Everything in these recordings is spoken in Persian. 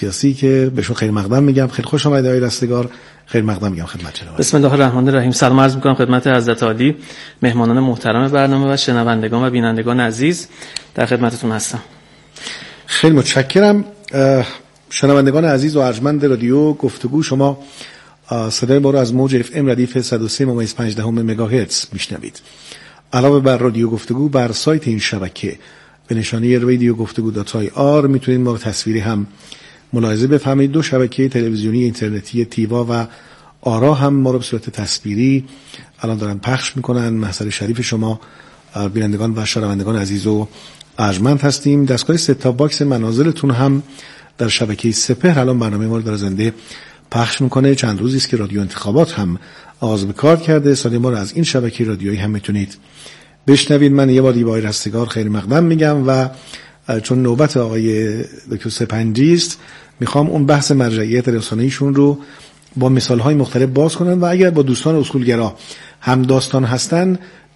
سیاسی که بهشون خیلی مقدم میگم. خیلی خوش آمدید آقای رستگار، خیلی مقدم میگم خدمت جناب. بسم الله الرحمن الرحیم. سلام عرض میکنم خدمت حضرت عالی، مهمانان محترم برنامه و شنوندگان و بینندگان عزیز. در خدمتتون هستم. خیلی متشکرم. شنوندگان عزیز و ارجمند رادیو گفتگو، شما صدای ما رو از موج اف ام ردیف 103.5 مگاهرتز میشنوید. علاوه بر رادیو گفتگو، بر سایت این شبکه به نشانی radiogoftagu.ir میتونید ما تصویری هم ملاحظه بفهمید. دو شبکه تلویزیونی اینترنتی تیوا و آرا هم ما رو به صورت تصویری الان دارن پخش میکنن. محضر شریف شما بینندگان و شنوندگان عزیز و ارجمند هستیم. دستگاه ست تاپ باکس منازلتون هم در شبکه سپهر الان برنامه ما رو در زنده پخش میکنه. چند روزی است که رادیو انتخابات هم آغاز به کار کرده. صدای ما رو از این شبکه رادیویی هم میتونید بشنوید. من یه بار دیگه آقای رستگار خیلی مقدم میگم و چون نوبت آقای دکتر سپنجی است، میخوام اون بحث مرجعیت رسانه‌ایشون رو با مثال‌های مختلف باز کنن و اگر با دوستان اصولگرا هم داستان هستن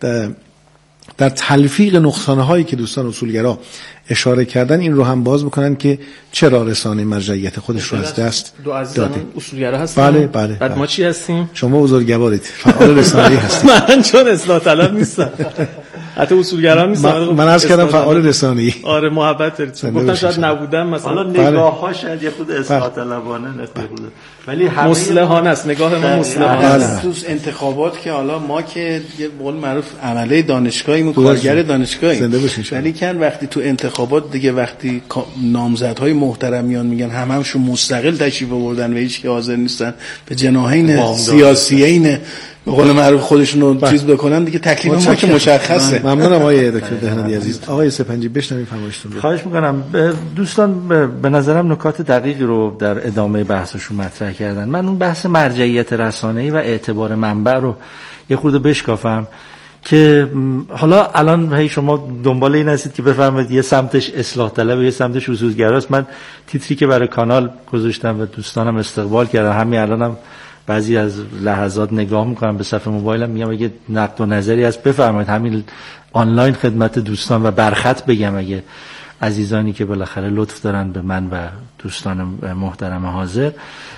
در تلفیق نقصان‌هایی که دوستان اصولگرا اشاره کردن این رو هم باز بکنن که چرا رسانه مرجعیت خودش رو از دست داده. اصولگرا هستن. بله. بعد ما چی هستیم؟ شما بزرگوارید، فعال رسانه‌ای هستید. من چون اصلاح طلب نیستم، حتی اصولگرا نیستم. من عرض کردم فعال رسانه‌ای. آره محبت دارید. گفتم شاید نبودم مثلا نگاه‌ها شاید یه خود اصلاح طلبانه نگاه، ولی همه مصلحانه است. نگاه ما مصلحانه است. تو انتخابات که حالا ما که یه قول معروف عمله دانشگاهیم، کارگر دانشگاهیم، ولی کن وقتی تو انتخابات دیگه وقتی نامزدهای محترمیان میگن همشون مستقل تشریف آوردن و هیچ کی حاضر نیستن به جناحین سیاسیین به قول معروف خودشون رو چیز بکنن، دیگه تکلیف ما که مشخصه. ممنونم آقای دکتر دهندی عزیز. آقای سپنجی بشنویم فرمایشتون رو. خواهش میکنم. دوستان به نظرم نکات دقیقی رو در ادامه بحثشون مطرح کردن. من اون بحث مرجعیت رسانه‌ای و اعتبار منبع رو یه خورده بشکافم که حالا الان هی شما دنبال این هستید که بفهمید یه سمتش اصلاح طلب و یه سمتش اصولگراست. من تیتری که برای کانال گذاشتم و دوستانم استقبال کردن، همین الانم بعضی از لحظات نگاه میکنم به صفحه موبایلم، میگم اگه نقد و نظری هست بفرمایید، همین آنلاین خدمت دوستان و برخط بگم اگه عزیزانی که بالاخره لطف دارن به من و دوستان محترم حاضر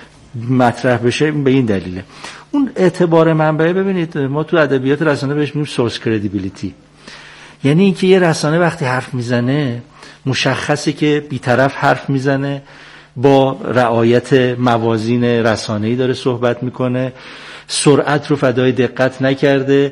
مطرح بشه. به این دلیله اون اعتبار منبع. ببینید ما تو ادبیات رسانه بهش میگیم سورس کردیبیلیتی، یعنی اینکه یه رسانه وقتی حرف میزنه مشخصه که بی‌طرف حرف میزنه، با رعایت موازین رسانه‌ای داره صحبت میکنه، سرعت رو فدای دقت نکرده،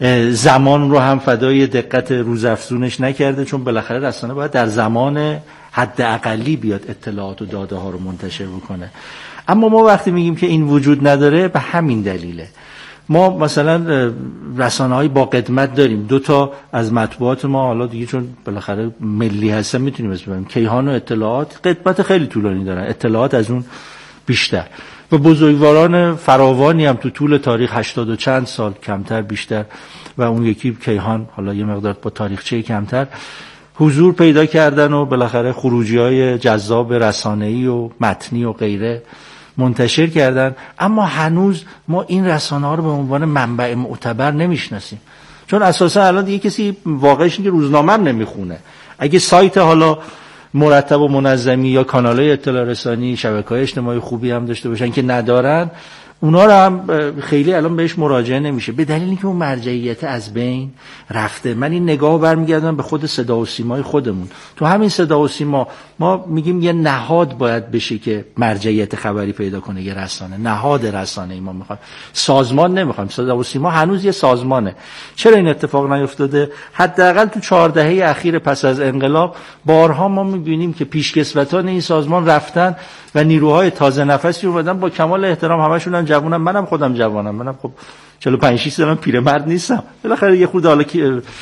زمان رو هم فدای دقت روزافزونش نکرده، چون بالاخره رسانه باید در زمان حد اقلی بیاد اطلاعات و داده ها رو منتشر بکنه. اما ما وقتی میگیم که این وجود نداره به همین دلیله. ما مثلا رسانه‌های با قدمت داریم، دو تا از مطبوعات ما حالا دیگه چون بالاخره ملی هستن میتونیم اسم ببریم، کیهان و اطلاعات قدمت خیلی طولانی دارن، اطلاعات از اون بیشتر، و بزرگواران فراوانی هم تو طول تاریخ 80 و چند سال کمتر بیشتر، و اون یکی کیهان حالا یه مقدار با تاریخچه کمتر حضور پیدا کردن و بالاخره خروجی‌های جذاب رسانه‌ای و متنی و غیره منتشر کردن. اما هنوز ما این رسانه‌ها رو به عنوان منبع معتبر نمیشناسیم، چون اساسا الان دیگه کسی واقعش اینه که روزنامه هم نمیخونه. اگه سایت حالا مرتب و منظمی یا کانال‌های اطلاع رسانی، شبکه‌های اجتماعی خوبی هم داشته باشن که ندارن، اونا رو هم خیلی الان بهش مراجعه نمیشه، به دلیل اینکه اون مرجعیت از بین رفته. من این نگاه رو برمیگردم به خود صدا و سیمای خودمون. تو همین صدا و سیما ما میگیم یه نهاد باید بشه که مرجعیت خبری پیدا کنه، یه رسانه، نهاد رسانه‌ای ما میخوایم، سازمان نمیخوایم. صدا و سیما هنوز یه سازمانه. چرا این اتفاق نیفتاده؟ حداقل تو 4 دهه اخیر پس از انقلاب بارها ما میبینیم که پیشکسوتان این سازمان رفتن و نیروهای تازه نفسی اومدن. با کمال احترام همشون هم جوانم، منم خودم جوانم، منم خب 45 سالم پیرمرد نیستم، بالاخره یه خورده حالا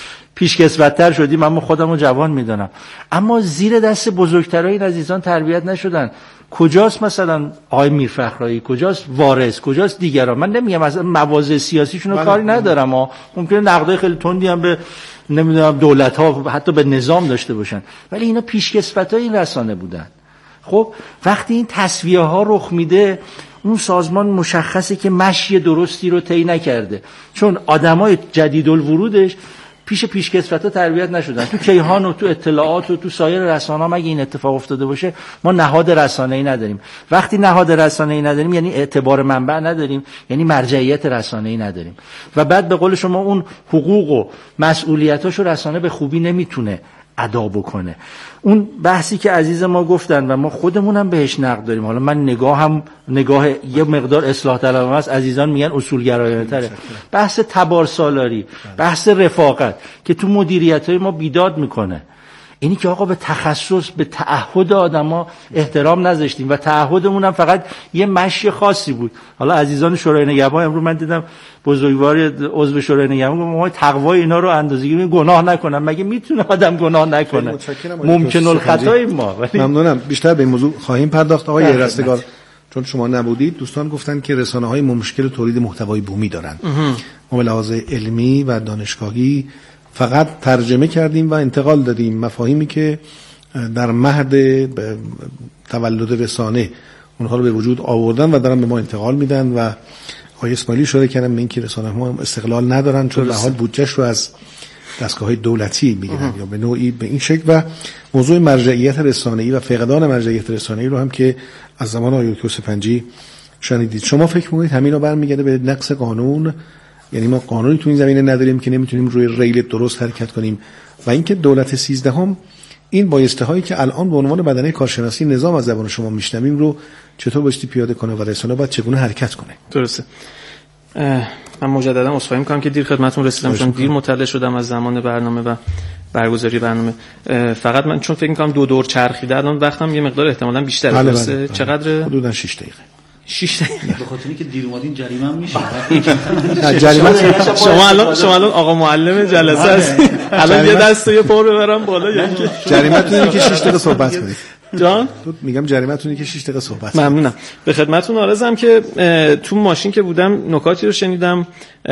پیشکسوت‌تر شدیم، اما خودمو جوان میدونم. اما زیر دست بزرگترای این عزیزان تربیت نشدن. کجاست مثلا آقای میرفخرایی، کجاست وارث، کجاست دیگران؟ من نمیگم از مواضع سیاسیشون رو کاری ندارم، ممکنه نقدای خیلی تندی هم به نمیدونم دولت‌ها حتی به نظام داشته باشن، ولی اینا پیشکسوتای این رسانه بودن. خب وقتی این تسویه ها رخ میده، اون سازمان مشخصه که مشی درستی رو طی نکرده، چون آدمای جدیدالورودش پیشکسوتا تربیت نشدن. تو کیهان و تو اطلاعات و تو سایر رسانه‌ها مگه این اتفاق افتاده باشه؟ ما نهاد رسانه‌ای نداریم. وقتی نهاد رسانه‌ای نداریم یعنی اعتبار منبع نداریم، یعنی مرجعیت رسانه‌ای نداریم. و بعد به قول شما اون حقوق و مسئولیتاشو رسانه به خوبی نمیتونه ادا بکنه. اون بحثی که عزیز ما گفتن و ما خودمونم بهش نقد داریم، حالا من نگاه یه مقدار اصلاح طلبانه است، عزیزان میگن اصولگرایانه تره، بحث تبارسالاری، بحث رفاقت که تو مدیریت‌های ما بیداد میکنه، اینی که آقا به تخصص، به تعهد آدما احترام نذاشتیم و تعهدمون هم فقط یه مشی خاصی بود. حالا عزیزان شورای نگهبان امروز من دیدم بزرگوار عضو شورای نگهبان گفت ما تقوای اینا رو اندازه‌گیری گناه نکنم. مگه میتونه آدم گناه نکنه؟ ممکن الخطا ما. ممنونم. بیشتر به این موضوع خواهیم پرداخت. آقای رستگار، چون شما نبودید، دوستان گفتن که رسانه‌های مشکل تولید محتوای بومی دارن. ما به لحاظ علمی و دانشگاهی فقط ترجمه کردیم و انتقال دادیم مفاهیمی که در مهد تولد رسانه اونها رو به وجود آوردن و دارن به ما انتقال میدن و آقای اسماعیلی اشاره کردن به اینکه رسانه ما استقلال ندارن چون به حال بودجهش رو از دستگاه‌های دولتی میگیرن یا به نوعی به این شکل. و موضوع مرجعیت رسانه‌ای و فقدان مرجعیت رسانه‌ای رو هم که از زمان آقای دکتر سپنجی شنیدید. شما فکر می‌کنید همین رو برمیگرده به نقص قانون؟ یعنی ما قانونی تو این زمینه نداریم که نمیتونیم روی ریل درست حرکت کنیم و اینکه دولت 13 این بایسته هایی که الان به عنوان بدنه کارشناسی نظام از زبان شما میشنویم رو چطور بایستی پیاده کنه و رسانه باید چگونه حرکت کنه؟ درسته. من مجددا عذرخواهی می‌کنم که دیر خدمتتون رسیدم، چون دیر مطلع شدم از زمان برنامه و برگزاری برنامه. فقط من چون فکر می‌کنم دو دور چرخیده الان وقتم یه مقدار احتمالاً بیشتره. بله. چقدر؟ حدوداً 6 دقیقه. 6 دقیقه. به خاطر اینکه دیر اومدین جریمه هم میشه. شما الان آقا معلم جلسه هستید. الان یه دستو یه پا ببرم بالا یا اینکه جریمه‌تون اینه که 6 دقیقه صحبت کنید. جان میگم جریمه‌تون اینه که 6 دقیقه صحبت. ممنونم. به خدمتتون عرضم که تو ماشین که بودم نکاتی رو شنیدم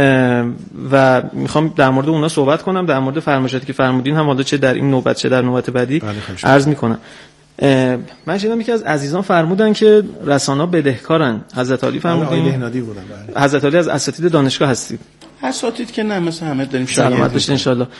و میخوام در مورد اونها صحبت کنم، در مورد فرمایشاتی که فرمودین هم حالا چه در این نوبت چه در نوبت بعدی عرض میکنم. من شنیدم یکی از عزیزان فرمودن که رسانه‌ها بدهکارن. حضرت علی فرمودن. حضرت علی از اساتید دانشگاه هستید. اساتید که نه، مثل همه داریم سلامت باشید ان شاء الله.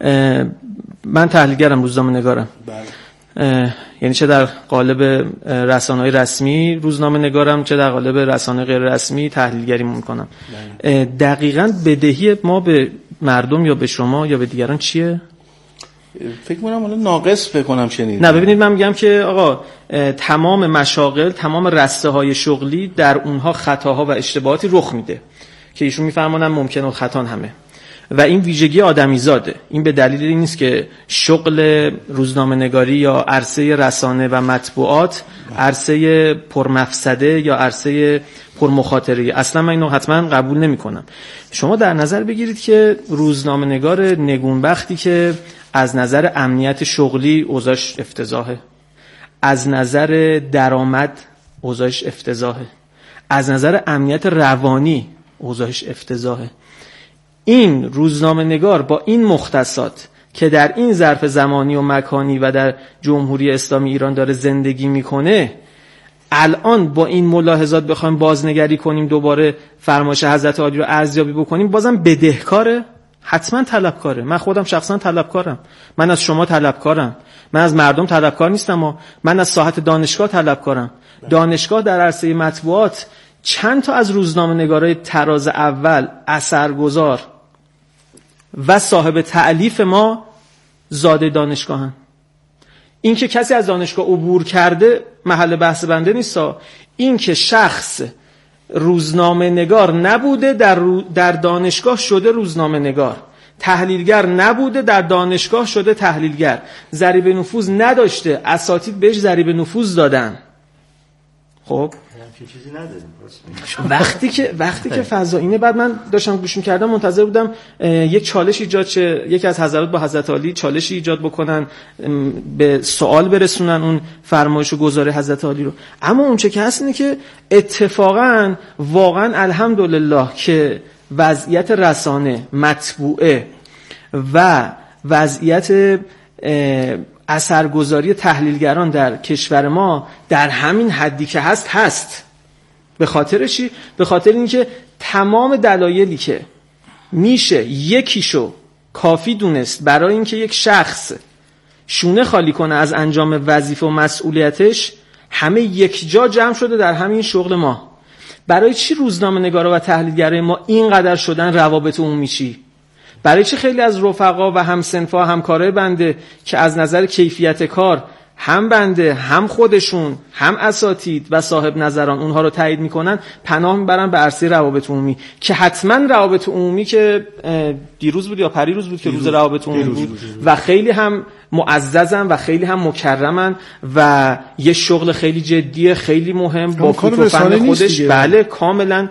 من تحلیلگرم، روزنامه‌نگارم. بله. یعنی چه در قالب رسانه‌های رسمی روزنامه نگارم، چه در قالب رسانه غیر رسمی تحلیلگری می‌کنم. دقیقاً بدهی ما به مردم یا به شما یا به دیگران چیه؟ فکر می‌کنم حالا ناقص فکر کنم شنید. نه ببینید، من میگم که آقا تمام مشاغل، تمام رسته‌های شغلی در اونها خطاها و اشتباهاتی رخ میده که ایشون میفرمانن ممکن الخطا همه و این ویژگی آدمیزاده. این به دلیل این نیست که شغل روزنامه‌نگاری یا عرصه رسانه و مطبوعات عرصه پرمفسده یا عرصه پرمخاطره. اصلا من اینو حتما قبول نمی‌کنم. شما در نظر بگیرید که روزنامه‌نگار نگونبختی که از نظر امنیت شغلی اوضاعش افتضاحه، از نظر درآمد اوضاعش افتضاحه، از نظر امنیت روانی اوضاعش افتضاحه، این روزنامه‌نگار با این مختصات که در این ظرف زمانی و مکانی و در جمهوری اسلامی ایران داره زندگی میکنه، الان با این ملاحظات بخوایم بازنگری کنیم، دوباره فرمایش حضرت عالی رو ارزیابی بکنیم، بازم بدهکاره؟ حتما طلبکاره. من خودم شخصا طلبکارم، من از شما طلبکارم، من از مردم طلبکار نیستم، من از ساحت دانشگاه طلبکارم. دانشگاه در عرصه مطبوعات چند تا از روزنامه‌نگارای تراز اول، اثرگذار و صاحب تألیف ما زاده دانشگاهن. این که کسی از دانشگاه عبور کرده محل بحث بنده نیست. این که شخص روزنامه‌نگار نبوده در دانشگاه شده روزنامه‌نگار، تحلیلگر نبوده در دانشگاه شده تحلیلگر، ضریب نفوذ نداشته، اساتید بهش ضریب نفوذ دادن. خب چیزی نداریم. وقتی که فضا اینه، بعد من داشتم گوش می‌کردم منتظر بودم یک چالش ایجاد شه، یکی از حضرات با حضرت علی چالشی ایجاد بکنن، به سوال برسونن اون فرمایش و گزاره حضرت علی رو. اما اون چه که هست اینه که اتفاقا واقعا الحمدلله که وضعیت رسانه، مطبوعه و وضعیت اثرگذاری تحلیلگران در کشور ما در همین حدی که هست. به خاطر چی؟ به خاطر اینکه تمام دلایلی که میشه یکیشو کافی دونست برای اینکه یک شخص شونه خالی کنه از انجام وظیفه و مسئولیتش، همه یک جا جمع شده در همین شغل ما. برای چی روزنامه‌نگارا و تحلیلگرای ما اینقدر شدن روابط عمومی چی؟ برای چی خیلی از رفقا و همسنفا همکارای بنده که از نظر کیفیت کار هم بنده هم خودشون هم اساتید و صاحب نظران اونها رو تایید میکنن، پناه میبرن به عرصه روابط عمومی که حتما روابط عمومی که دیروز بود یا پریروز بود که روز روابط عمومی بود و خیلی هم معززن و خیلی هم مکرمن و یه شغل خیلی جدیه، خیلی مهم با فوت و فن خودش. بله کاملا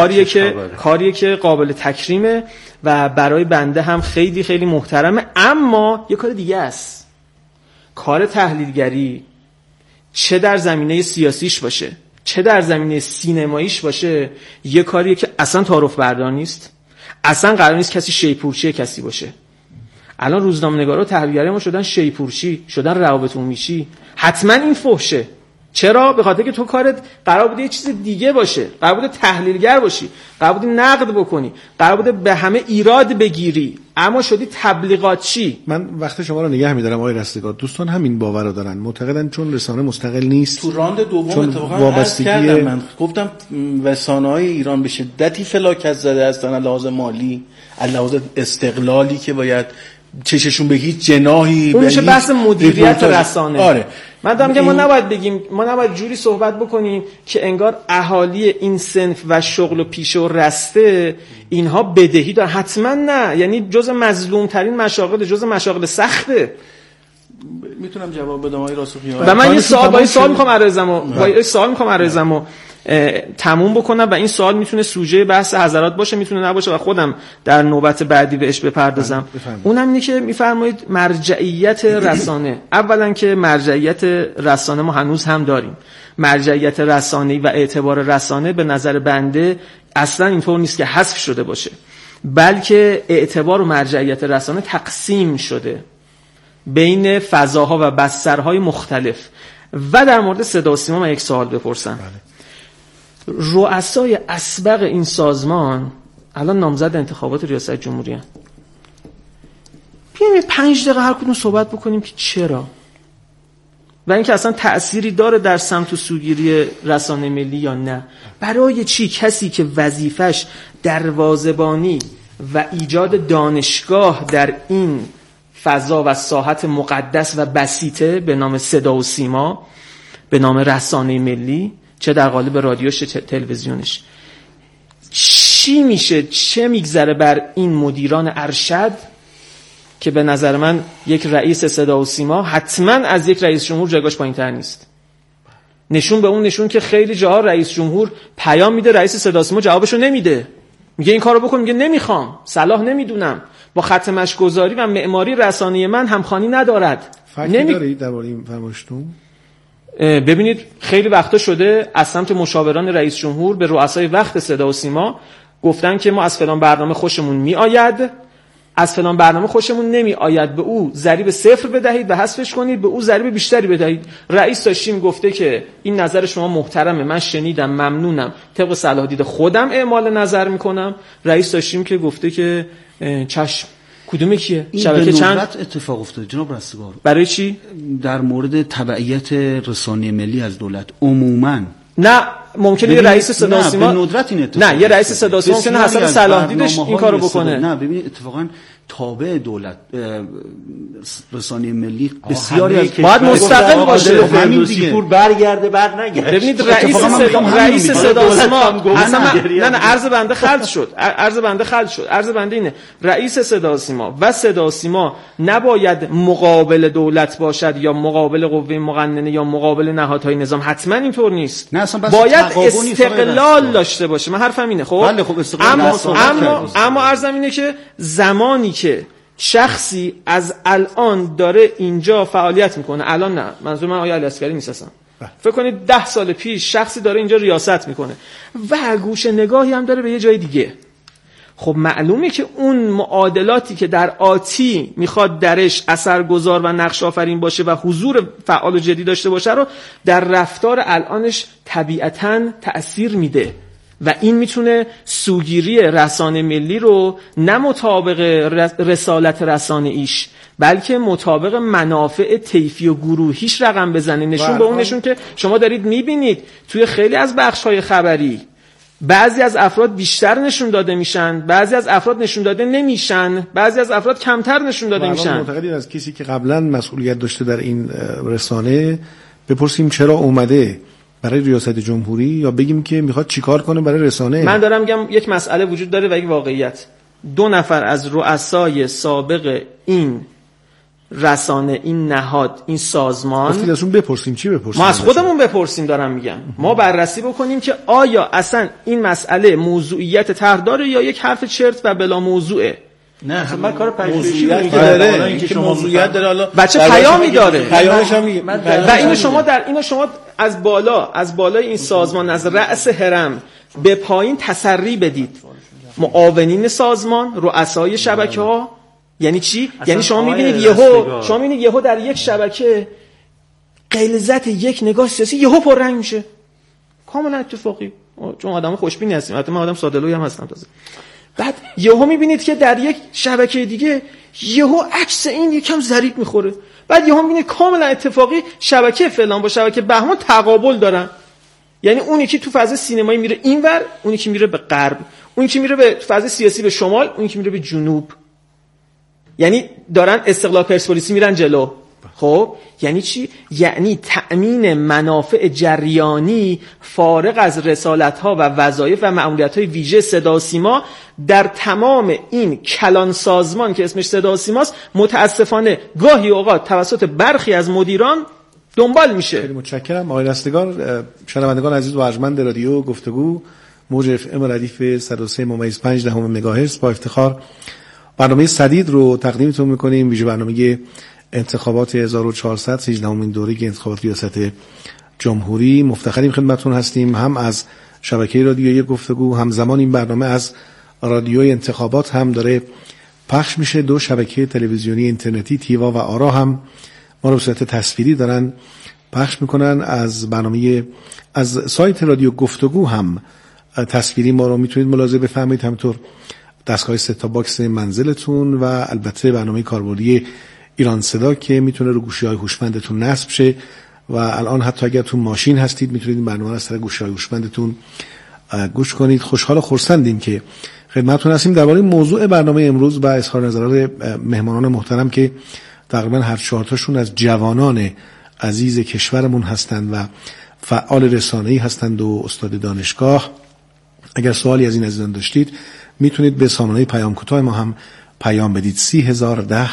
کاریه که قابل تکریمه و برای بنده هم خیلی خیلی محترمه. اما یه کار دیگه است، کار تحلیلگری چه در زمینه سیاسیش باشه چه در زمینه سینماییش باشه، یه کاریه که اصلا تعارف بردار نیست، اصلا قرار نیست کسی شیپورچی کسی باشه. الان روزنامه‌نگارا و تحلیلگرای ما شدن شیپورچی، شدن روابط عمومیچی. حتما این فحشه. چرا؟ به خاطر که تو کارت قرار بوده یه چیز دیگه باشه، قرار بوده تحلیلگر باشی، قرار بوده نقد بکنی، قرار بوده به همه ایراد بگیری، اما شدی تبلیغاتچی. من وقت شما رو نگه می‌دارم آقای رستگار. دوستان همین باور رو دارن، معتقدن چون رسانه مستقل نیست. تو راند دوم اتفاقا عرض کردم، من گفتم رسانه‌های ایران به شدتی فلاکت زده هستن، لحاظ مالی، لحاظ استقلالی که باید چششون به هیچ جناحی اون میشه بحث مدیریت رسانه. آره. من دارم که ما نباید جوری صحبت بکنیم که انگار اهالی این صنف و شغل و پیشه و رسته اینها بدهی دارن. حتما نه، یعنی جزء مظلوم ترین مشاغل، جزء مشاغل سخته. میتونم جواب بدم آقای راسخی؟ و من یه سوال میخوام عرضمو تموم بکنم و این سوال میتونه سوژه بحث حضرات باشه، میتونه نباشه و خودم در نوبت بعدی بهش بپردازم. اونم اینه که میفرمایید مرجعیت رسانه. اولا که مرجعیت رسانه ما هنوز هم داریم. مرجعیت رسانه‌ای و اعتبار رسانه به نظر بنده اصلا اینطور نیست که حذف شده باشه، بلکه اعتبار و مرجعیت رسانه تقسیم شده بین فضاها و بسترهای مختلف. و در مورد صدا و سیما من یک سوال بپرسم. رؤسای اسبق این سازمان الان نامزد انتخابات ریاست جمهوری هستند. بیایم 5 دقیقه هر کدوم صحبت بکنیم که چرا و اینکه اصلا تأثیری داره در سمت و سوگیری رسانه ملی یا نه. برای چی کسی که وظیفش دروازه‌بانی و ایجاد دانشگاه در این فضا و ساحت مقدس و بسیطه به نام صدا و سیما، به نام رسانه ملی، چه در قالب رادیوش چه تلویزیونش، چی میشه، چه میگذره بر این مدیران ارشد که به نظر من یک رئیس صدا و سیما حتما از یک رئیس جمهور جایگاهش پایین‌تر نیست. نشون که خیلی جاها رئیس جمهور پیام میده، رئیس صدا و سیما جوابشو نمیده، میگه این کارو بکن، میگه نمیخوام، صلاح نمیدونم، با خط مشی‌گذاری و معماری رسانه‌ای من همخوانی ندارد. دارید درباره این فرمایشتون؟ ببینید خیلی وقتا شده از سمت مشاوران رئیس جمهور به رؤسای وقت صدا و سیما گفتن که ما از فلان برنامه خوشمون میآید، از فلان برنامه خوشمون نمی آید، به او ضریب 0 بدهید و حذفش کنید، به او ضریب بیشتری بدهید. رئیس داشتیم گفته که این نظر شما محترمه، من شنیدم، ممنونم، طبق صلاح دید خودم اعمال نظر میکنم. رئیس داشتیم که گفته که چشم. کدومه کیه؟ شبکه چند اتفاق افتاده جناب رستگار؟ برای چی؟ در مورد تبعیت رسانه ملی از دولت عموماً. نه ممکنه یه رئیس صدا و سیما، به ندرت این اتفاق، نه یه رئیس صدا و سیما ممکنه حسب صلاح دیدش این کارو بکنه. نه ببینید اتفاقا تابع دولت رسانه ملی بسیاری از باید مستقل باشه، همین سیپور برگرده بر نگرد. ببینید رئیس صدا و سیما اصلا نه عرض بنده خلط شد. عرض بنده اینه رئیس صدا و سیما و صدا و سیما نباید مقابل دولت باشد یا مقابل قوه مقننه یا مقابل نهادهای نظام، حتما اینطور نیست. باید استقلال داشته باشه. من حرفم اینه. خب اما عرضم اینه که زمانی که شخصی از الان داره اینجا فعالیت میکنه، الان نه، منظور من آقای علی‌اصغری نیست اصلا، فکر کنید 10 سال پیش شخصی داره اینجا ریاست میکنه و گوشه نگاهی هم داره به یه جای دیگه، خب معلومه که اون معادلاتی که در آتی میخواد درش اثرگذار و نقش آفرین باشه و حضور فعال و جدی داشته باشه رو در رفتار الانش طبیعتاً تأثیر میده و این میتونه سوگیری رسانه ملی رو نه مطابق رسالت رسانه ایش بلکه مطابق منافع طیفی و گروهیش رقم بزنه. نشون به اون نشون که شما دارید میبینید توی خیلی از بخش‌های خبری بعضی از افراد بیشتر نشون داده میشن، بعضی از افراد نشون داده نمیشن، بعضی از افراد کمتر نشون داده میشن. معتقدید از کسی که قبلا مسئولیت داشته در این رسانه بپرسیم چرا اومده برای ریاست جمهوری یا بگیم که میخواد چیکار کنه برای رسانه؟ من دارم میگم یک مسئله وجود داره و یک واقعیت. 2 نفر از رؤسای سابق این رسانه، این نهاد، این سازمان، گفتید ازشون بپرسیم. چی بپرسیم؟ ما از خودمون بپرسیم. دارم میگم ما بررسی بکنیم که آیا اصلا این مسئله موضوعیت طرح داره یا یک حرف چرت و بلا موضوعه. نه من کار پژوهشی داره، اینکه موضوعیت داره، حالا بچه پیامی داره، پیامش هم و اینو شما از بالای این سازمان، از رأس هرم به پایین تسری بدید. معاونین سازمان، رؤسای شبکه‌ها. یعنی چی؟ یعنی شما میبینید یهو در یک شبکه غلظت یک نگاه سیاسی یهو پررنگ میشه، کاملا اتفاقی، چون آدم خوشبینی هستیم، البته من آدم ساده‌لویی هم هستم تازه. بعد یهو میبینید که در یک شبکه دیگه یهو عکس این یکم ضریب میخوره، بعد یهو میبینید کاملا اتفاقی شبکه فلان با شبکه بهمان تقابل دارن. یعنی اونی که تو فاز سینمایی میره اینور، اونی که میره به غرب، اونی که میره به فاز سیاسی به شمال، اونی که میره به جنوب. یعنی دارن استقلال پرسپولیسی میرن جلو. خب یعنی چی؟ یعنی تأمین منافع جریانی فارغ از رسالت‌ها و وظایف و مأموریت‌های ویژه صدا و سیما در تمام این کلان سازمان که اسمش صدا و سیماست، متاسفانه گاهی اوقات توسط برخی از مدیران دنبال میشه. خیلی متشکرم آقای رستگار. شنوندگان عزیز و ارجمند رادیو گفتگو موج اف ام ردیف 103.5 مگاهرتز با افتخار برنامه سدید رو تقدیمتون میکنیم، ویژه برنامه انتخابات 1400 18مین دوره انتخابات ریاست جمهوری. مفتخریم خدمتتون هستیم، هم از شبکه رادیویی گفتگو، همزمان این برنامه از رادیوی انتخابات هم داره پخش میشه. 2 شبکه تلویزیونی اینترنتی تیوا و آرا هم ما رو به صورت تصویری دارن پخش میکنن. از برنامه از سایت رادیو گفتگو هم تصویری ما رو میتونید ملاحظه بفرمایید، همینطور دستگاه ست باکس منزلتون و البته برنامه کاربردی ایران صدا که میتونه رو گوشی‌های هوشمندتون نصب شه و الان حتی اگر تو ماشین هستید میتونید این برنامه رو از طریق گوشی‌های هوشمندتون گوش کنید. خوشحال و خرسندیم که خدمتتون هستیم درباره موضوع برنامه امروز و اظهار نظرات مهمانان محترم که تقریبا هر 4 تاشون از جوانان عزیز کشورمون هستند و فعال رسانه‌ای هستند و استاد دانشگاه. اگر سوالی از این عزیزان داشتید میتونید به سامانه پیام کوتاه ما هم پیام بدید 3010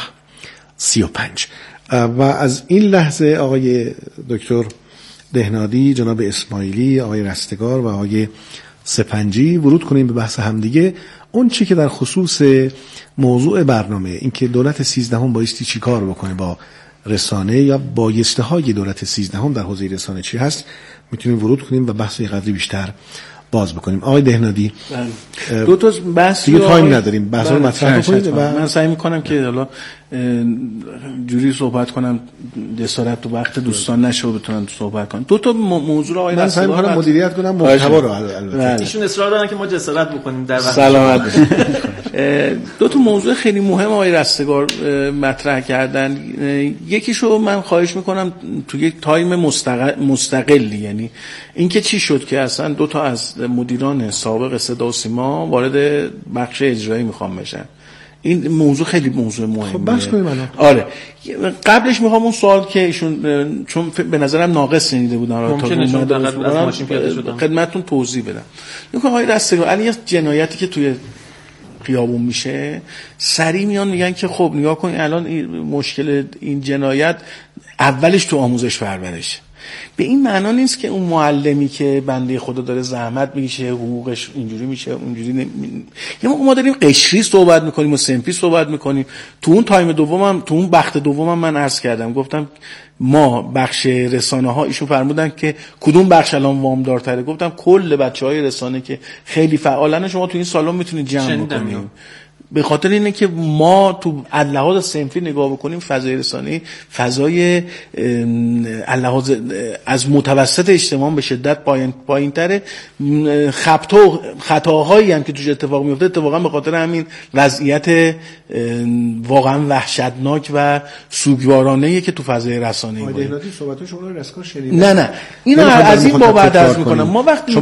35. و از این لحظه آقای دکتر دهنادی، جناب اسماعیلی، آقای رستگار و آقای سپنجی ورود کنیم به بحث همدیگه. اون چی که در خصوص موضوع برنامه، اینکه دولت 13 بایستی چی کار بکنه با رسانه یا بایسته های دولت 13 در حوزه رسانه چی هست، میتونیم ورود کنیم و بحث قدری بیشتر باز بکنیم. آقای دهنادی 2 تا بحث دیگه تایم نداریم، بحث رو مطرح کنید و من سعی میکنم که حالا جوری صحبت کنم جسارت تو وقت دوستان نشه و بتونن صحبت کنن. 2 تا موضوع رو آقای من سعی میکنم مدیریت کنم محتوا رو. البته ایشون اصرار دارن که ما جسارت بکنیم در وقت سلامت. 2 تا موضوع خیلی مهم آقای رستگار مطرح کردن. یکیشو من خواهش میکنم تو یک تایم مستقلی، یعنی اینکه چی شد که اصلا 2 تا از مدیران سابق صدا و سیما وارد بخش اجرایی میخوام بشن. این موضوع خیلی موضوع مهمه. خب بحث کنیم الان. آره قبلش میخوام اون سوال که ایشون چون به نظرم ناقص شنیده بودن تا خدمتتون توضیح بدم. نگاه آقای رستگار الان یه جنایتی که توی خیابون میشه سریع میان میگن که خب نگاه کن الان مشکل این جنایت اولش تو آموزش پرورش. به این معنا نیست که اون معلمی که بنده خدا داره زحمت میکشه حقوقش اینجوری میشه اونجوری ما داریم قشری صحبت میکنیم و صنفی صحبت میکنیم. تو اون تایم دومم، تو اون بخت دومم من عرض کردم، گفتم ما بخش رسانه ها، ایشون فرمودن که کدوم بخش الان وامدارتره، گفتم کل بچهای رسانه که خیلی فعالن شما تو این سالن میتونید جمع بکنید. به خاطر اینه که ما تو لحاظ صنفی نگاه بکنیم فضای رسانه‌ای فضای لحاظ از متوسط اجتماع به شدت پایین‌تره. خطاهایی هم که توش اتفاق میفته اتفاقا به خاطر همین وضعیت واقعا وحشتناک و سوگوارانه‌ای که تو فضای رسانه‌ای بود. دهناتی صحبت شما رو رسکار شنیدم. نه اینو از این بابت عرض می‌کنم. ما وقتی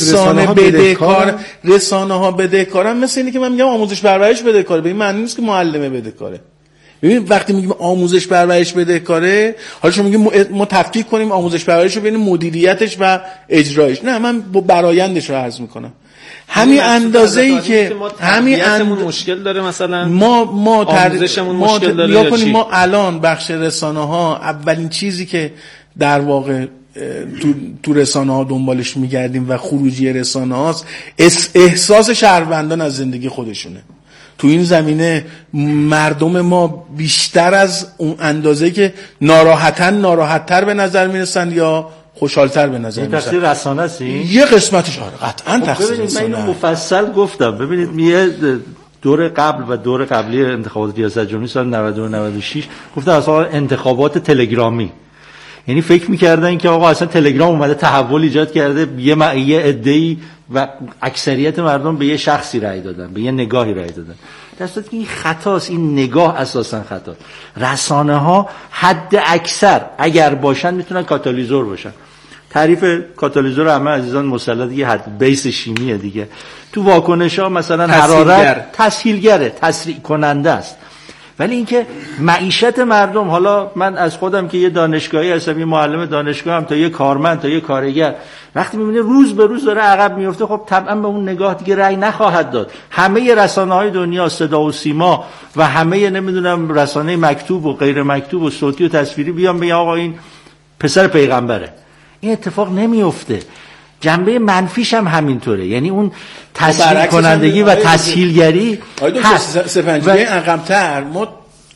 رسانه ها بدهکارن، مثل اینه که من میگم آموزش پرورش بدهکاره، به این معنی نیست که معلم بدهکاره. ببین وقتی میگیم آموزش پرورش بدهکاره، حالا شما میگیم ما تفکیک کنیم آموزش پرورش رو بین مدیریتش و اجرایش. نه، من با برآیندش رو عرض میکنم. همین اندازه‌ای که مشکل داره، مثلا ما آموزشمون مشکل داره یا کنیم. ما الان بخش رسانه‌ها اولین چیزی که در واقع تو رسانه‌ها دنبالش میگردیم و خروجی رسانه‌هاست، احساس شهروندان از زندگی خودشونه. تو این زمینه مردم ما بیشتر از اون اندازه‌ای که ناراحت‌تر به نظر میرسن یا خوشحال‌تر به نظر میرسن. تقصیر رسانه است یه قسمتش قطعاً تقصیر رسانه. من اینو مفصل گفتم. ببینید یه دور قبل و دور قبلی انتخابات ریاست جمهوری سال 92-96 گفتم اصلا انتخابات تلگرامی، یعنی فکر می‌کردن که آقا اصلا تلگرام اومده تحول ایجاد کرده، یه عده‌ای و اکثریت مردم به یه شخصی رأی دادن، به یه نگاهی رأی دادن، در صورتی که این خطاست. این نگاه اساسا خطاست. رسانه‌ها حد اکثر اگر باشن میتونن کاتالیزور باشن. تعریف کاتالیزور همه عزیزان مسلط یه حد بیس شیمیه دیگه. تو واکنش‌ها مثلا حرارت تسهیلگره، تسریع کننده است. ولی اینکه معیشت مردم، حالا من از خودم که یه دانشگاهی هستم، یه معلم دانشگاه هم، تا یه کارمند تا یه کارگر، وقتی می‌بینه روز به روز داره عقب میفته، خب طبعا به اون نگاه دیگه رأی نخواهد داد. همه رسانه‌های دنیا، صدا و سیما و همه نمیدونم رسانه مکتوب و غیر مکتوب و صوتی و تصویری بیان بگن آقا این پسر پیغمبره. این اتفاق نمیفته. جنبه منفیش هم همینطوره، یعنی اون تسهیل کنندگی و تسهیلگری هست. سپنجگی عقب‌تر ما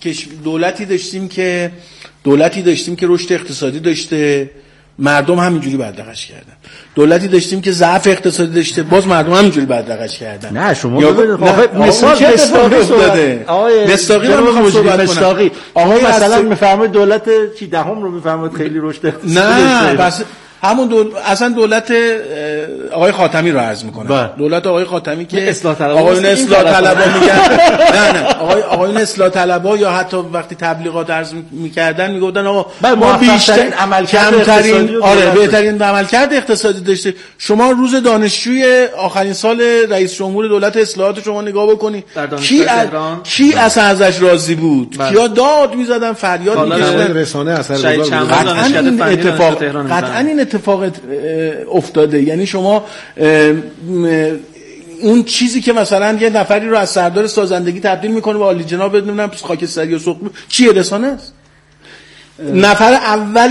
دولتی داشتیم که رشد اقتصادی داشته، مردم همینجوری بدرقش کردن. دولتی داشتیم که ضعف اقتصادی داشته، باز مردم همینجوری بدرقش کردن. نه شما مثال افتاده. مستاقی رو می‌خوام صحبت کنم. آقا مثلا میفرمایید دولت چی دهم رو میفرمایید خیلی رشد اقتصادی. نه بس همون اصلا دولت آقای خاتمی رو عرض میکنم. دولت آقای خاتمی که آقایون اصلاح طلبا میگن نه آقایون اصلاح طلبا یا حتی وقتی تبلیغات عرض میکردن میگفتن آقا ما بیشترین بهترین عملکرد اقتصادی داشته. شما روز دانشجوی آخرین سال رئیس جمهور دولت اصلاحات شما نگاه بکنید، کی اصلا ازش راضی بود؟ کیا داد میزدن، فریاد میکشیدن؟ رسانه اثرگذار بود. قطعاً این اتفاق افتاده. یعنی شما اون چیزی که مثلا یه نفری رو از سردار سازندگی تبدیل میکنه به عالی جناب بدونم خاکستری و سرخ، چیه؟ رسانه است. نفر اول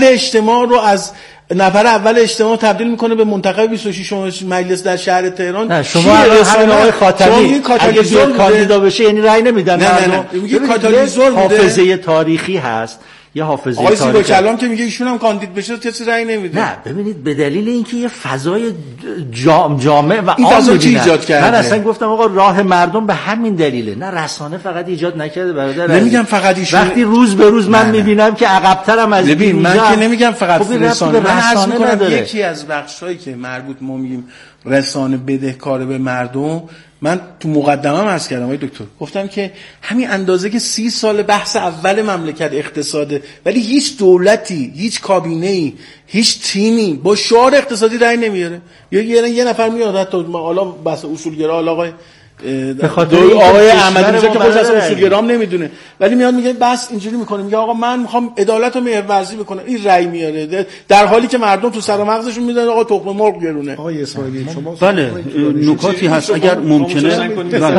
اجتماع تبدیل میکنه به منتخب 26 مجلس در شهر تهران. نه شما همین آقای خاتمی اگه کاندیدا بشه یعنی رأی نمیدن. نه میگه کاتالیزور بوده. حافظه تاریخی هست، یه حافظه تاریخی. آقای سیبا کلام که میگه ایشون هم کاندید بشه کسی رأی نمیده. نه ببینید به دلیل اینکه یه فضای جامع و عام ایجاد کرده. من اصلا گفتم آقا راه مردم به همین دلیله. نه رسانه فقط ایجاد نکرده برادر. نمیگم فقط ایشون. وقتی روز به روز من میبینم که عقب‌ترم از ببین من که نمیگم فقط رسانه. من عرض میکنم یکی از بخشایی که مربوط ما میگیم رسانه بدهکار به مردم، من تو مقدمه‌ام عرض کردم آقای دکتر، گفتم که همین اندازه که 30 سال بحث اول مملکت اقتصاده، ولی هیچ دولتی، هیچ کابینه‌ای، هیچ تیمی با شعار اقتصادی رأی نمیاره. یه نفر میاد حتی حالا بحث اصولگرا، حالا آقای آقای احمدی که خودش اصلا اصولگرام نمیدونه، ولی میاد میگه بس اینجوری میکنه، میگه آقا من میخوام عدالت و مهرورزی بکنم، این رأی میاره، در حالی که مردم تو سر و مغزشون میدونن آقا تخم مرغ گرونه. آقای اسماعیلی شما بله نکاتی هست اگر ممکنه.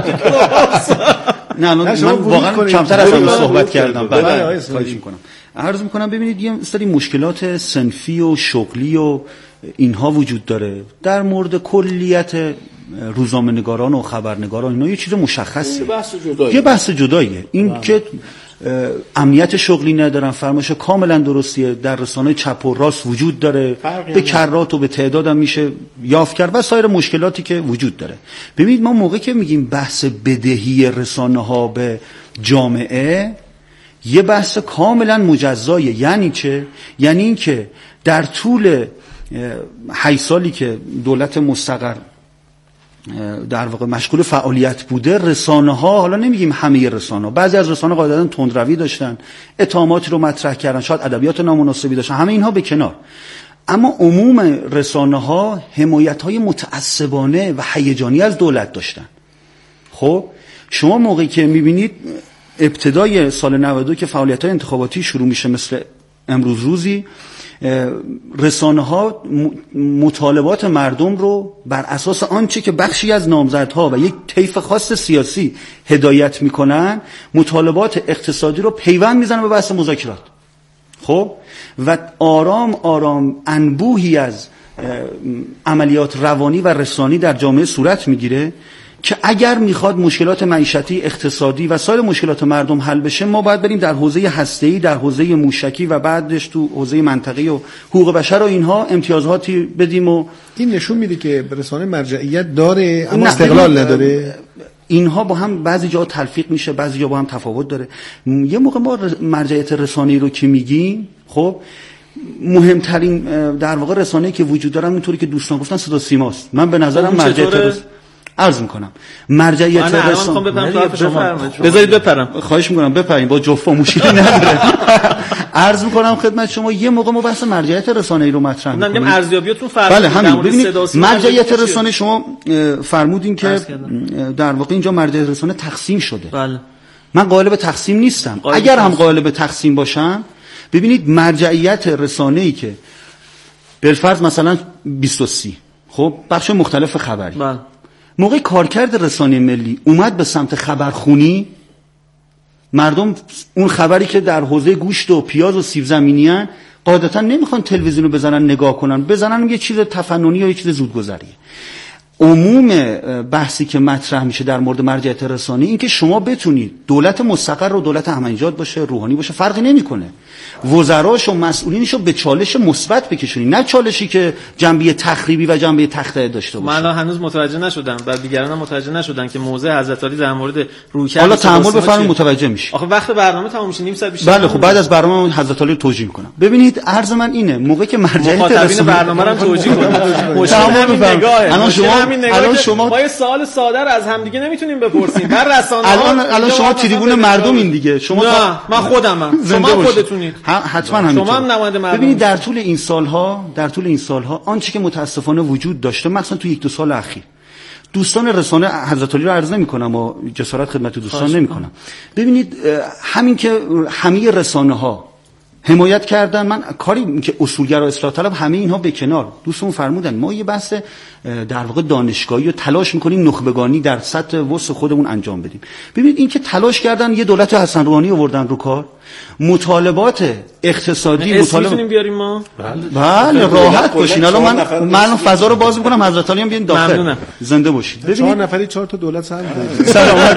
نه من واقعا کمتر از همه صحبت کردم. بله خواهش میکنم. عرض میکنم ببینید یه سری مشکلات صنفی و شغلی و اینها وجود داره در مورد کلیت روزنامه‌نگاران و خبرنگاران. اینا یه چیز مشخصه، یه بحث جداییه. این که امنیت شغلی ندارن. فرمایش کاملا درستیه، در رسانه چپ و راست وجود داره، به کرات و به تعداد هم میشه یافت کرد و سایر مشکلاتی که وجود داره. ببینید ما موقعی که میگیم بحث بدهی رسانه ها به جامعه، یه بحث کاملا مجزایه. یعنی چه؟ یعنی این که در طول 8 سالی که دولت مستقر در واقع مشغول فعالیت بوده، رسانه ها، حالا نمیگیم همه رسانه ها، بعضی از رسانه قاعدتاً تندروی داشتن، اتهاماتی رو مطرح کردن، شاید ادبیات نامناسبی داشتن، همه اینها به کنار، اما عموم رسانه ها حمایت های متعصبانه و هیجانی از دولت داشتن. خب شما موقعی که میبینید ابتدای سال 92 که فعالیت های انتخاباتی شروع میشه، مثل امروز روزی، رسانه ها مطالبات مردم رو بر اساس آنچه که بخشی از نامزدها و یک طیف خاص سیاسی هدایت میکنن، مطالبات اقتصادی رو پیوند میزنن به بحث مذاکرات. خب و آرام آرام انبوهی از عملیات روانی و رسانی در جامعه صورت میگیره که اگر میخواد مشکلات معیشتی، اقتصادی و سایر مشکلات مردم حل بشه، ما باید بریم در حوزه هسته‌ای، در حوزه موشکی و بعدش تو حوزه منطقی و حقوق بشر و اینها امتیازاتی بدیم. و این نشون میده که رسانه مرجعیت داره اما استقلال نداره. اینها با هم بعضی جا تلفیق میشه، بعضی جا با هم تفاوت داره. یه موقع ما مرجعیت رسانه‌ای رو که میگیم، خب مهمترین در واقع رسانه‌ای که وجود دارن، اونطوری که دوستان گفتن، صدا سیماست. من به نظرم مرجعیت عرض میکنم مرجعیت رسانه، بذارید بپرم، خواهش میکنم بپرین، با جفا مشکلی نداره. عرض میکنم خدمت شما، یه موقع ما بحث مرجعیت رسانه‌ای رو مطرح میکنیم. میگم ارزیابیاتون فرق. بله همین. ببینید مرجعیت رسانه، شما فرمودین که در واقع اینجا مرجعیت رسانه تقسیم شده. بله. من قائل به تقسیم نیستم. اگر هم قائل به تقسیم باشم، ببینید مرجعیت رسانه‌ای که بالفرض مثلا 2030، خب بخش مختلف خبری، بله، موقع کارکرد رسانه ملی اومد به سمت خبرخونی، مردم اون خبری که در حوزه گوشت و پیاز و سیب زمینی ان، قاعدتا نمیخوان تلویزیون رو بزنن نگاه کنن، بزنن یه چیز تفننی یا یه چیز زودگذریه. عموم بحثی که مطرح میشه در مورد مرجعیت رسانه این که شما بتونید دولت مستقر و دولت احمدی‌نژاد باشه، روحانی باشه، فرقی نمیکنه، وزراش و مسئولینشو به چالش مثبت بکشونید، نه چالشی که جنبه تخریبی و جنبه تخطئه داشته باشه. من هنوز متوجه نشدم و دیگران هم متوجه نشدن که موضع حضرت علی در مورد رویکرد، حالا تحمل بفرمایید متوجه میشه. آخه وقت برنامه تموم میشه، نیم ساعت بیشتر. بله خب بعد از برنامه حضرت علی رو توجیه میکنم. ببینید عرض من اینه، موقعی که مرجعیت رسانه برنامه رو توجیه کنم، تمام نگاهه. الان شما ما یه سوال ساده از همدیگه نمیتونیم بپرسیم. بر رسانه‌ها الان شما تریبون مردمین دیگه. شما نه، من خودمم، شما خودتونید، حتما همین. شما هم نماینده مردم. ببینید در طول این سالها آنچه که متاسفانه وجود داشته، مثلا تو 1-2 سال اخیر، دوستان رسانه حضرت علی رو عرض نمی‌کنم و جسارت خدمت دوستان نمی‌کنم، ببینید همین که همه رسانه‌ها حمایت کردن، من کاری که اصولگرا اصلاح طلب همه اینها به کنار، دوستمون فرمودن ما یه بحث در واقع دانشگاهی رو تلاش میکنیم نخبگانی در سطح وسط خودمون انجام بدیم. ببینید این که تلاش کردن یه دولت حسن روحانی آوردن رو کار، مطالبات اقتصادی میتونیم بیاریم ما. بله راحت باشین. الان من فضا رو باز میکنم، حضرت علی هم بیاین داخل. ممنونم. زنده باشید. ببینید 4 نفری 4 تا دولت سر سلامت.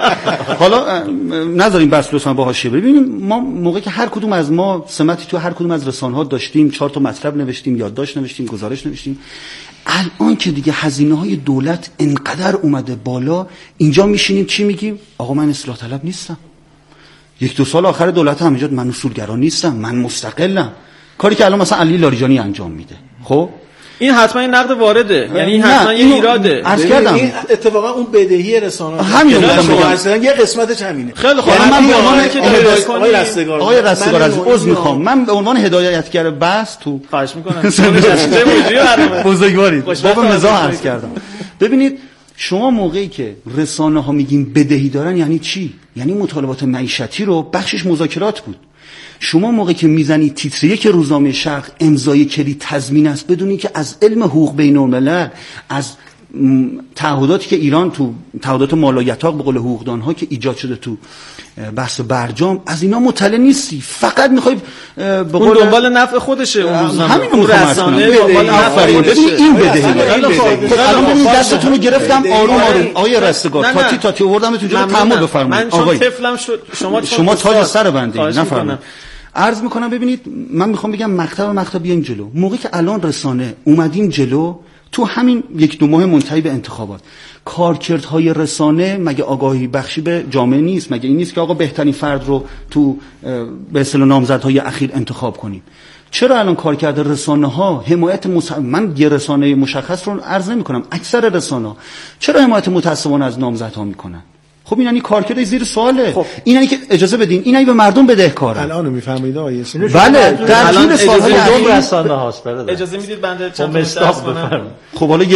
حالا نذاریم بس لطفا با حاشیه. ببینید ما موقعی که هر کدوم از ما سمتی تو هر کدوم از رسانه‌ها داشتیم، 4 تا مطلب نوشتیم، یادداشت نوشتیم، گزارش نوشتیم، الان که دیگه هزینه‌های دولت انقدر اومده بالا، اینجا میشینیم چی میگیم؟ آقا من اصلاح طلب نیستم. 1-2 سال آخر دولت احمدی‌نژاد من اصولگرا نیستم، من مستقلم. کاری که الان مثلا علی لاریجانی انجام میده. خب این حتما این نقد وارده، یعنی این حتما یه ایراده. عرض کردم این اتفاقا اون بدهی رسانه همین مثلا یه قسمتش همینه. خیلی خوب. من به عنوان آقای رستگار از عذر میخوام، من به عنوان هدایتگر بحث تو خواهش میکنم بزرگوارید بابا مزاح عرض کردم. ببینید شما موقعی که رسانه ها میگین بدهی دارن یعنی چی؟ یعنی مطالبات معیشتی رو بخشش مذاکرات بود. شما موقعی که میزنید تیتر 1 روزنامه شرق امضای کلید تضمین است، بدونید که از علم حقوق بین الملل، از تعهداتی که ایران تو تعهدات مالایتاق به قول حقوقدان‌ها که ایجاد شده تو بحث برجام، از اینا مطلع نیستی، فقط میخوای به قول دنبال نفع خودشه اون روزنامه، همین رو رسانه دنبال آفرین این بدهی. الان من دستتون رو گرفتم آروم آقای رستگار تاتی آوردم تو جلو تحمل بفرمایید. من چون طفلم شما تاج سر بندی نفرمایید. عرض میکنم ببینید من میخوام بگم مقطع بیاین جلو. موقعی که الان رسانه اومدیم جلو تو همین 1-2 ماه منتهی به انتخابات، کارکردهای رسانه مگه آگاهی بخشی به جامعه نیست؟ مگه این نیست که آقا بهترین فرد رو تو به اصطلاح نامزدهای اخیر انتخاب کنیم؟ چرا الان کارکرد رسانه‌ها حمایت من یه رسانه مشخص رو عرض نمی‌کنم، اکثر رسانه‌ها چرا حمایت متأسفانه از نامزدها میکنن؟ خب این یعنی کارکرد زیر سواله. خب این یعنی که اجازه بدین این یعنی به مردم بدهکاره. الان میفهمید آقای بله در طول سال‌های رسانه هاست. اجازه میدید بنده چند تا کنم؟ خب حالا